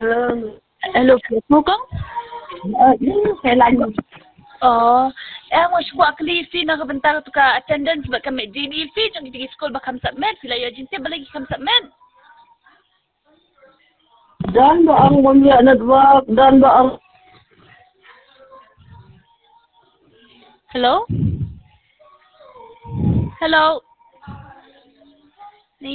Hello, mo kang? Kailan? Oh, mo siya akli si nakabentar tu ka attendance ba kami GDP jang di school ba kam submit sila ya jinsi balagi kam submit. Dan ba ang mga network? Dan ba ang Hello? Hello?